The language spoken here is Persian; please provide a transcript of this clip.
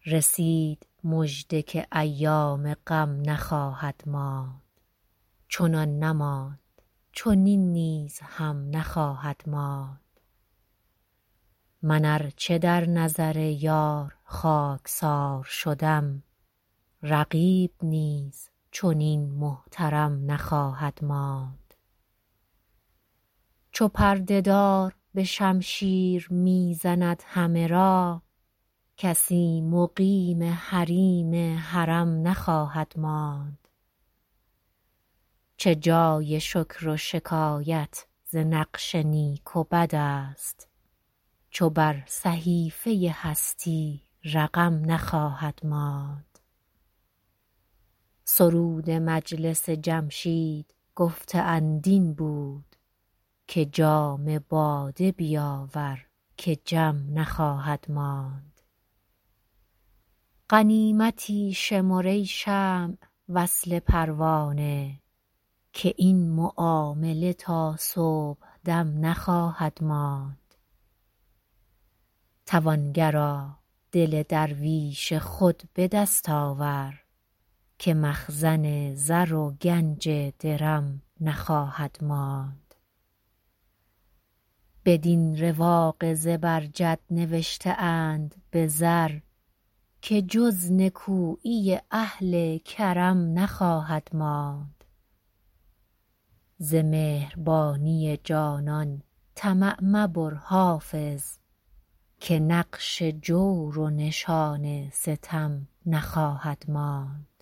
رسید مژده که ایام غم نخواهد ماند. چنان نماند چنین نیز هم نخواهد ماند. من ار چه در نظر یار خاکسار شدم، رقیب نیز چنین محترم نخواهد ماند. چو پرده دار به شمشیر می زند همه را، کسی مقیم حریم حرم نخواهد ماند. چه جای شکر و شکایت ز نقش نیک و بد است، چو بر صحیفه هستی رقم نخواهد ماند. سرود مجلس جمشید گفته اند این بود، که جام باده بیاور که جم نخواهد ماند. غنیمتی شمر ای شمع وصل پروانه، که این معامله تا صبحدم نخواهد ماند. توانگرا دل درویش خود به دست آور، که مخزن زر و گنج درم نخواهد ماند. بدین رواق زبرجد نوشته اند به زر، که جز نکویی اهل کرم نخواهد ماند. ز مهربانی جانان طمع مبر حافظ، که نقش جور و نشان ستم نخواهد ماند.